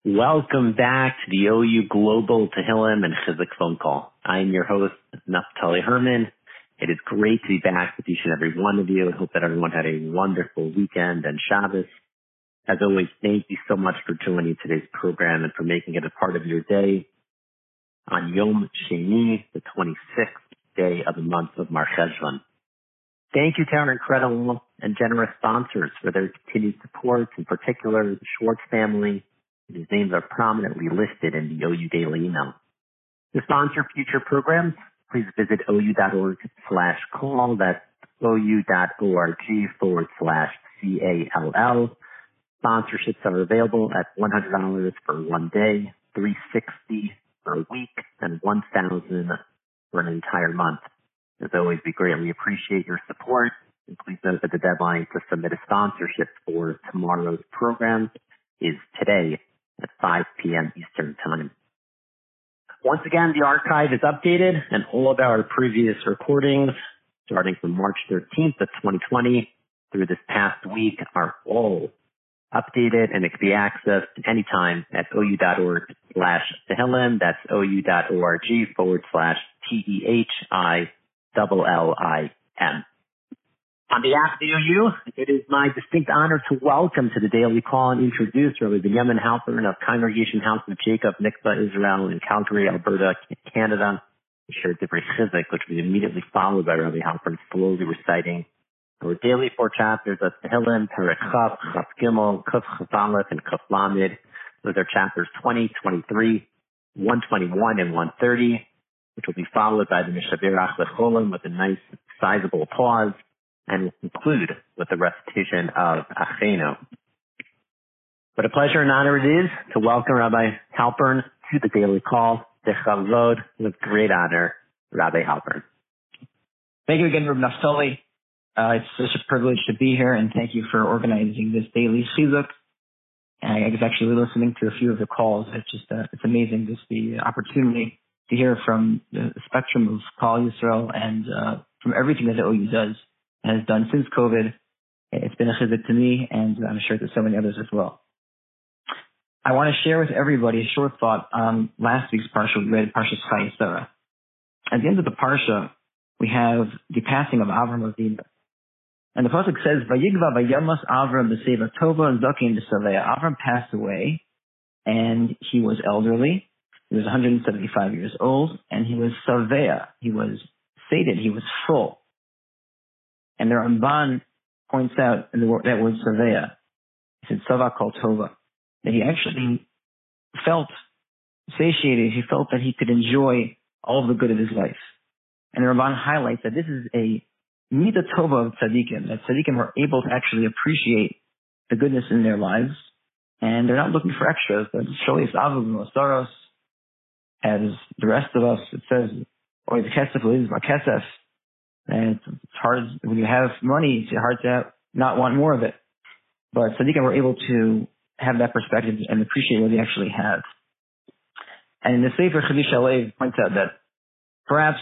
Welcome back to the OU Global Tehillim and Chizuk phone call. I am your host, Naftali Herman. It is great to be back with each and every one of you. I hope that everyone had a wonderful weekend and Shabbos. As always, thank you so much for joining today's program and for making it a part of your day on Yom Sheni, the 26th day of the month of Mar Cheshvan. Thank you to our incredible and generous sponsors for their continued support, in particular the Schwartz family, whose names are prominently listed in the OU Daily email. To sponsor future programs, please visit ou.org/call. That's ou.org/CALL. Sponsorships are available at $100 for 1 day, $360 for a week, and $1,000 for an entire month. As always, we greatly appreciate your support. And please note that the deadline to submit a sponsorship for tomorrow's program is today at 5 p.m. Eastern Time. Once again, the archive is updated, and all of our previous recordings, starting from March 13th of 2020 through this past week, are all updated, and it can be accessed anytime at ou.org/Tehillim. That's ou.org/TEHILLIM. On behalf of the OU, it is my distinct honor to welcome to the Daily Call and introduce Rabbi Benjamin Halpern of Congregation House of Jacob, Nikva, Israel, in Calgary, Alberta, Canada. We shared different chizuk, which was immediately followed by Rabbi Halpern slowly reciting our daily 4 chapters of Tehillim, Perek Chaf, Chaf Gimel, Kuf Chaf Aleph, and Kuf Lamed. Those are chapters 20, 23, 121, and 130, which will be followed by the Mishaberach Lecholim with a nice sizable pause, and will conclude with the recitation of Achenu. What a pleasure and honor it is to welcome Rabbi Halpern to the Daily Call. Dechavod, with great honor, Rabbi Halpern. Thank you again, Rabbi Naftali. It's such a privilege to be here, and thank you for organizing this daily chizuk. I was actually listening to a few of the calls. It's just it's amazing, just the opportunity to hear from the spectrum of Kol Yisrael and from everything that the OU does and has done since COVID. It's been a chizuk to me, and I'm sure to so many others as well. I want to share with everybody a short thought on last week's parsha. We read Parshas Chayei Sarah. At the end of the parsha, we have the passing of Avram Avinu. And the pasuk says, "Vayigva vayamas Avram b'seva tova zaken b'saveya." Avram passed away, and he was elderly. He was 175 years old, and he was saveya. He was sated. He was full. And the Ramban points out in that word saveya. He said, "Sava kol tova," that he actually felt satiated. He felt that he could enjoy all of the good of his life. And the Ramban highlights that this is a Mida Tova of tzaddikim, that tzaddikim were able to actually appreciate the goodness in their lives, and they're not looking for extras. But Sholis Avu Mosaros, as the rest of us, it says, "Oy the kesef lives by kesef," and it's hard when you have money. It's hard to not want more of it. But tzaddikim were able to have that perspective and appreciate what they actually have. And in the Sefer Chadish Alev points out that perhaps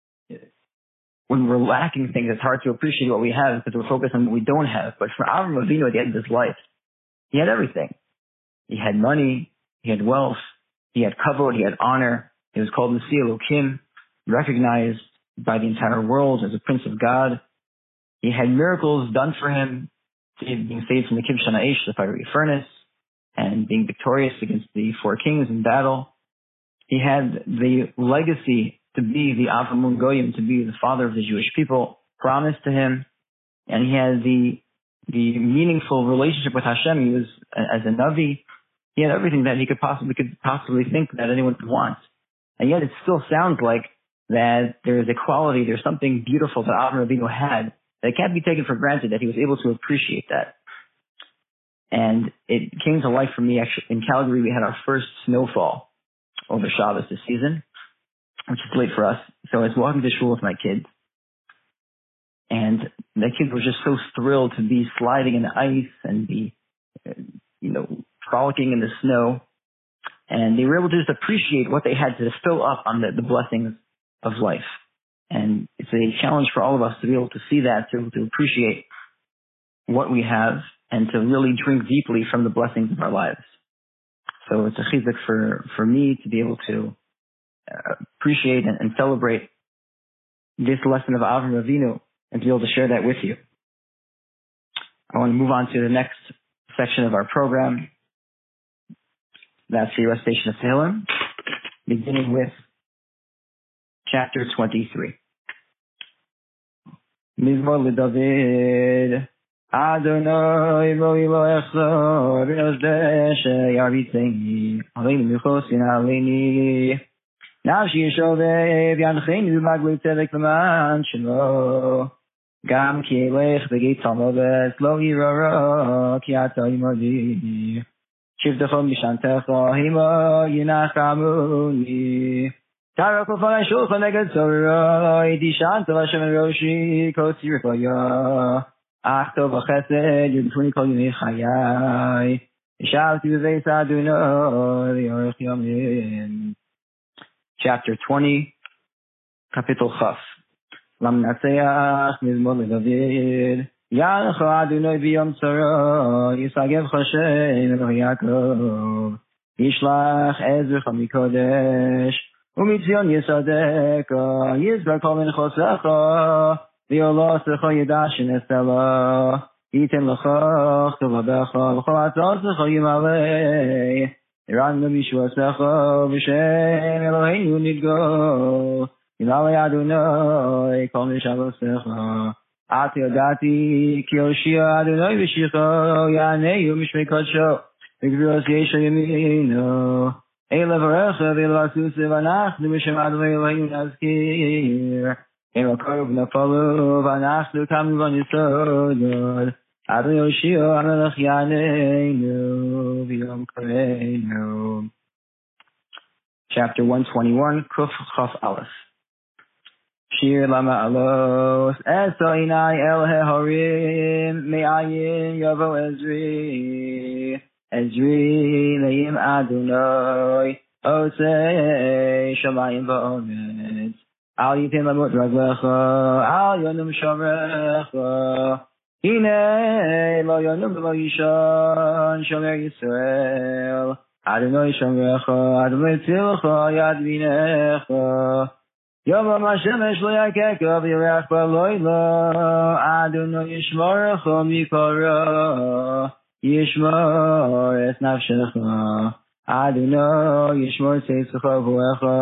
when we're lacking things, it's hard to appreciate what we have because we're focused on what we don't have. But for Avram Avinu at the end of his life, he had everything. He had money, he had wealth, he had kavod, he had honor. He was called Nasi Elokim, recognized by the entire world as a prince of God. He had miracles done for him, being saved from the Kibshan Aish, the fiery furnace, and being victorious against the 4 kings in battle. He had the legacy to be the Avram Goyim, to be the father of the Jewish people, promised to him, and he had the meaningful relationship with Hashem. He was, as a Navi, he had everything that he could possibly think that anyone could want. And yet it still sounds like that there is a quality, there's something beautiful that Avram Avinu had that can't be taken for granted, that he was able to appreciate that. And it came to life for me, actually. In Calgary, we had our first snowfall over Shabbos this season, which is late for us. So I was walking to shul with my kids, and the kids were just so thrilled to be sliding in the ice and be, frolicking in the snow. And they were able to just appreciate what they had to fill up on the blessings of life. And it's a challenge for all of us to be able to see that, to appreciate what we have, and to really drink deeply from the blessings of our lives. So it's a chizuk for me to be able to appreciate and celebrate this lesson of Avram Avinu and to be able to share that with you. I want to move on to the next section of our program. That's the recitation of Tehillim, beginning with chapter 23. Mizmor LeDavid, Adonai Roi Lo Echzor, B'Nozdeh She'yarvitzeni, Aleinu Michosin Aleini, Nafshi Yishovev, Yancheni B'Magli Tzedek L'man Shelo, Gam Ki Elech B'Geit Talmovet, Lo Yirara, Ki Ata Imadi, Shivtecho Mishantecho, Himo Yinachamuni, Tara Kofan Shulchan Neged Zorah, Dishan Tov Hashem Roshi, Kotzi Rikoya, Achto V'Chesed, Yudfuni Kol Yimei Chayai, Yishavti B'Veis Adonai, Yorech Yomim. Chapter 20, Kapitel Chaf. Lam Natseach, Mizmor LeDavid, Yalcha Adonai B'Yom Tzara, Yisagev Chashem Elohe Yaakov, Yishlach Ezrecha Mikodesh, Umitzion Yisadeka, Yizbar Kol Menchosecha, V'Yolosecha Yidashin Estela, Yitem Lecha Chtovabecha, V'Chol Atzosecha Yimalei, Iran B'Yishuasecha, V'Shem Eloheinu Nidgo, Yimalei Adonai, Kol Mishavosecha, Ati Odati, Ki Yoshia Adonai V'Shicho, Yaneyu Mishmei Kodsho, V'Gviros Yesha Yemino, Eila Varecha V'Elvasusa V'Anachnu B'Shem Adonai Eloheinu Nazkir, Eila Korov Nafalu V'Anachnu Kamu V'Nisodod, Adonai Yoshia Amelech Yaneinu V'Yom Koreinu. Chapter 121, Kuf Chaf Aleph. Shir Lama Alos, Eso Inai El Hehorim, Me'ayin Yovo Ezri, Ezri Leim Adonai, Osei Shamayim Va'omet, Al Yitin Lamut Raglecha, Al Yonum Shorecha, Hine Lo Yonum Lo Yishon, Shomer Yisrael, Adonai Shomecha, Adonai Tzilcha, Yad Minecha, Yom HaShemesh Lo Yakeka V'Yirach B'Loila, Adonai Yishmorecha Mikora, Yishmor Es Nafshecha, Adonai Yishmor Seisecha V'Oecha,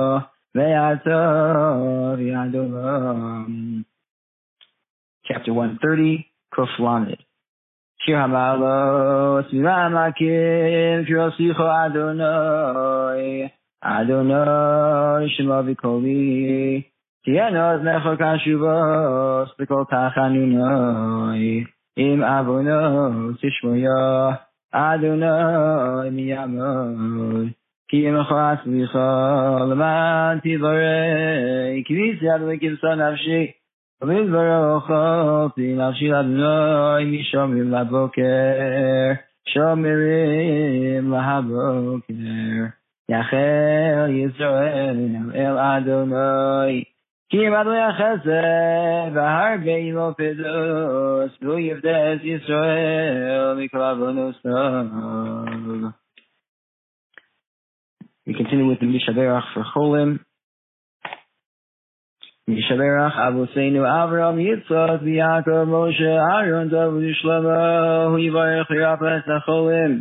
Ve'ata V'Yadolam. Chapter 130, Kuf Lamed. Shir Hamalos, Miram Hakim, Kirosicho Adonai, Adonai Shema V'Koli, Tieno Aznecho Kashuvos, V'Kol Tachanunai, Im Avono Tishmoya, Adonai Miyamod, Ki Imcha Atzlicha, L'man Tivarei, K'vis Yad V'Kivsa Nafshi, V'Izvarocha, Nafshi Adonai, Mishomirim Laboker, Shomirim Lahaboker, Yachel Yisrael El Adonai, Ki Adonai Chesed, V'Harbe Imo Pedos, V'Yivdes Yisrael, Mikol Avonosav. We continue with the Mishaberach for Cholim. Mishaberach Avuseinu Avram Yitzchak V'Yaakov Moshe Aaron David Shlomo Hu Yivarech V'Yapes HaCholim.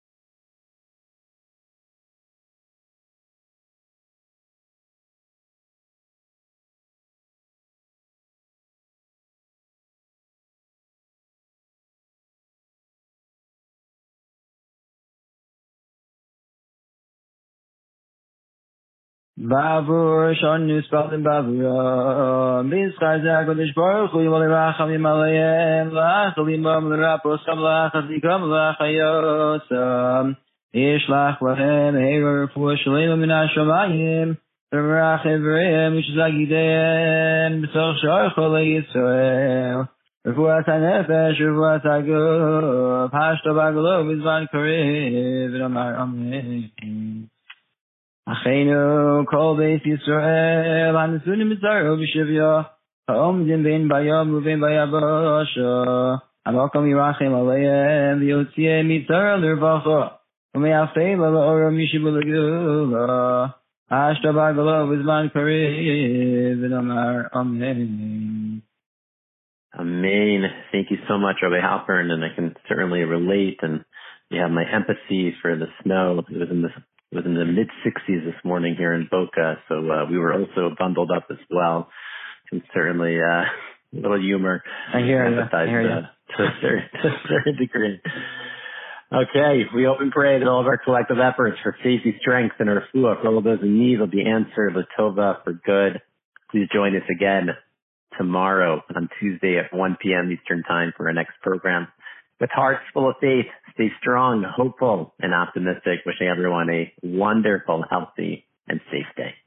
Bavur Shonu Spaltim Bavura B'Yitzchak HaKadosh Baruch Hu Yimalei Rachamim Aleim V'Achalim Bam L'Rapos Kamlach Azikam L'Achayosam Yishlach Lahem Heir Refuah Shalema Min HaShamayim V'Merach Evreim V'Shzagideim B'Soch Shar Cholei Yisrael Refuat HaNefesh Refuat HaGuf Hashto B'Aglo B'Zman Karev V'Amar Amen. Achenu Kol Beis Yisrael Hanesunim Mitzaro V'Shivya Ha'omdim Bein Bayam U'Bein Bayabasha Amakom Yirachem Aleim V'Yotzieh Mitzaro L'Rvacha Amen. Thank you so much, Rabbi Halpern, and I can certainly relate. And you have my empathy for the snow. It was in the mid 60s this morning here in Boca, so we were also bundled up as well. And certainly a little humor. I hear you. To a certain degree. Okay, we hope and pray that all of our collective efforts for safety, strength, and our refuah for all of those in need will be answered Latova for good. Please join us again tomorrow on Tuesday at 1 p.m. Eastern Time for our next program. With hearts full of faith, stay strong, hopeful, and optimistic. Wishing everyone a wonderful, healthy, and safe day.